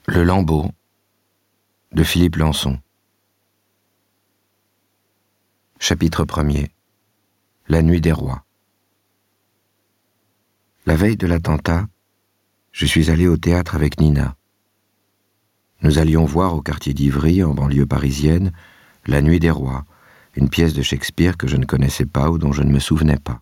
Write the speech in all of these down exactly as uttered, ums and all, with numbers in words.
Le Lambeau de Philippe Lançon. Chapitre premier. La nuit des rois. La veille de l'attentat, je suis allé au théâtre avec Nina. Nous allions voir au quartier d'Ivry, en banlieue parisienne, La nuit des rois, une pièce de Shakespeare que je ne connaissais pas ou dont je ne me souvenais pas.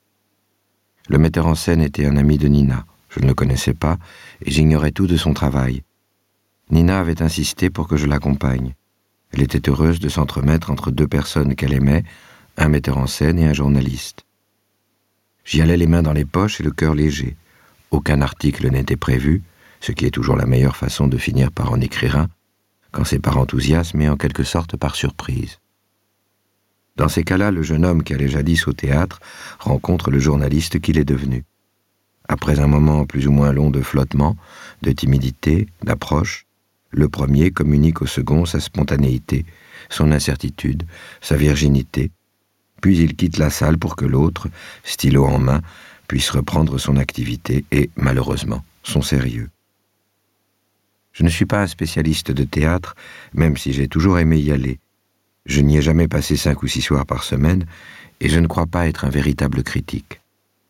Le metteur en scène était un ami de Nina. Je ne le connaissais pas et j'ignorais tout de son travail. Nina avait insisté pour que je l'accompagne. Elle était heureuse de s'entremettre entre deux personnes qu'elle aimait, un metteur en scène et un journaliste. J'y allais les mains dans les poches et le cœur léger. Aucun article n'était prévu, ce qui est toujours la meilleure façon de finir par en écrire un, quand c'est par enthousiasme et en quelque sorte par surprise. Dans ces cas-là, le jeune homme qui allait jadis au théâtre rencontre le journaliste qu'il est devenu. Après un moment plus ou moins long de flottement, de timidité, d'approche, le premier communique au second sa spontanéité, son incertitude, sa virginité, puis il quitte la salle pour que l'autre, stylo en main, puisse reprendre son activité et, malheureusement, son sérieux. Je ne suis pas un spécialiste de théâtre, même si j'ai toujours aimé y aller. Je n'y ai jamais passé cinq ou six soirs par semaine, et je ne crois pas être un véritable critique.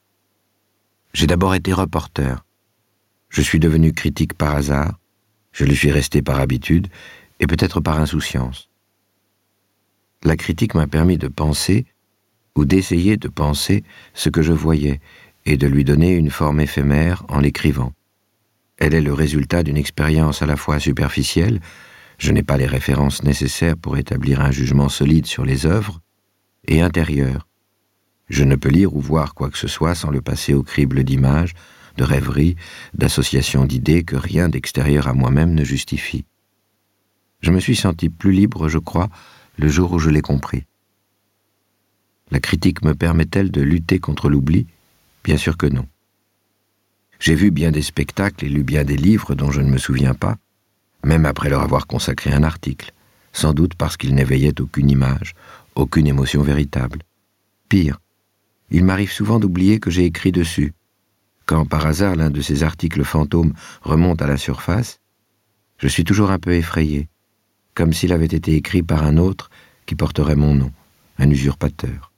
J'ai d'abord été reporter. Je suis devenu critique par hasard, je le suis resté par habitude, et peut-être par insouciance. La critique m'a permis de penser, ou d'essayer de penser, ce que je voyais, et de lui donner une forme éphémère en l'écrivant. Elle est le résultat d'une expérience à la fois superficielle, je n'ai pas les références nécessaires pour établir un jugement solide sur les œuvres, et intérieure. Je ne peux lire ou voir quoi que ce soit sans le passer au crible d'images, de rêveries, d'associations d'idées que rien d'extérieur à moi-même ne justifie. Je me suis senti plus libre, je crois, le jour où je l'ai compris. La critique me permet-elle de lutter contre l'oubli ? Bien sûr que non. J'ai vu bien des spectacles et lu bien des livres dont je ne me souviens pas, même après leur avoir consacré un article, sans doute parce qu'ils n'éveillaient aucune image, aucune émotion véritable. Pire, il m'arrive souvent d'oublier que j'ai écrit dessus. Quand par hasard l'un de ces articles fantômes remonte à la surface, je suis toujours un peu effrayé, comme s'il avait été écrit par un autre qui porterait mon nom, un usurpateur.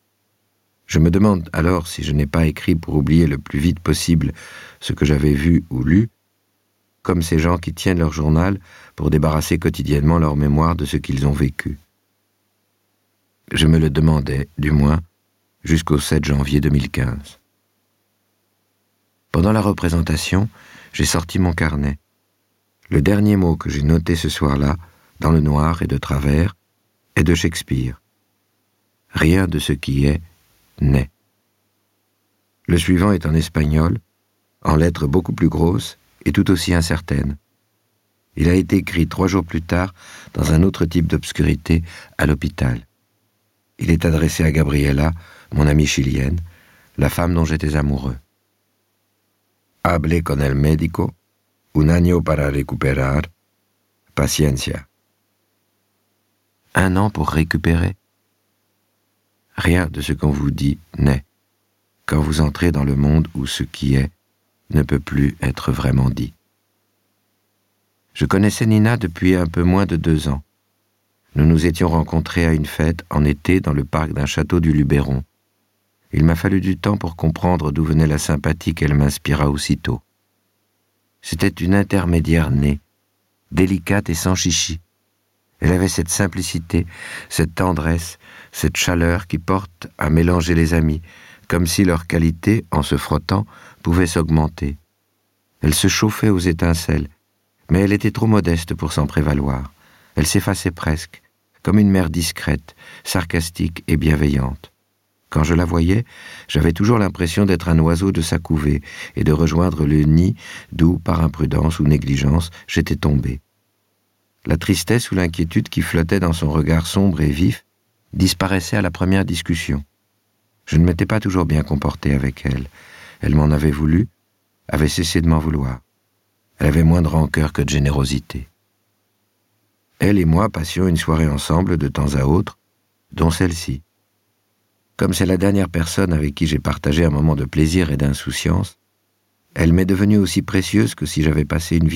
Je me demande alors si je n'ai pas écrit pour oublier le plus vite possible ce que j'avais vu ou lu, comme ces gens qui tiennent leur journal pour débarrasser quotidiennement leur mémoire de ce qu'ils ont vécu. Je me le demandais, du moins, jusqu'au sept janvier deux mille quinze. Pendant la représentation, j'ai sorti mon carnet. Le dernier mot que j'ai noté ce soir-là, dans le noir et de travers, est de Shakespeare. Rien de ce qui est n'est. Le suivant est en espagnol, en lettres beaucoup plus grosses et tout aussi incertaines. Il a été écrit trois jours plus tard dans un autre type d'obscurité à l'hôpital. Il est adressé à Gabriela, mon amie chilienne, la femme dont j'étais amoureux. Hablé con el médico, un año para recuperar, paciencia. Un an pour récupérer. Rien de ce qu'on vous dit n'est, quand vous entrez dans le monde où ce qui est ne peut plus être vraiment dit. Je connaissais Nina depuis un peu moins de deux ans. Nous nous étions rencontrés à une fête en été dans le parc d'un château du Luberon. Il m'a fallu du temps pour comprendre d'où venait la sympathie qu'elle m'inspira aussitôt. C'était une intermédiaire née, délicate et sans chichi. Elle avait cette simplicité, cette tendresse, cette chaleur qui porte à mélanger les amis, comme si leur qualité, en se frottant, pouvait s'augmenter. Elle se chauffait aux étincelles, mais elle était trop modeste pour s'en prévaloir. Elle s'effaçait presque, comme une mère discrète, sarcastique et bienveillante. Quand je la voyais, j'avais toujours l'impression d'être un oiseau de sa couvée et de rejoindre le nid d'où, par imprudence ou négligence, j'étais tombé. La tristesse ou l'inquiétude qui flottait dans son regard sombre et vif disparaissait à la première discussion. Je ne m'étais pas toujours bien comporté avec elle. Elle m'en avait voulu, avait cessé de m'en vouloir. Elle avait moins de rancœur que de générosité. Elle et moi passions une soirée ensemble de temps à autre, dont celle-ci. Comme c'est la dernière personne avec qui j'ai partagé un moment de plaisir et d'insouciance, elle m'est devenue aussi précieuse que si j'avais passé une vie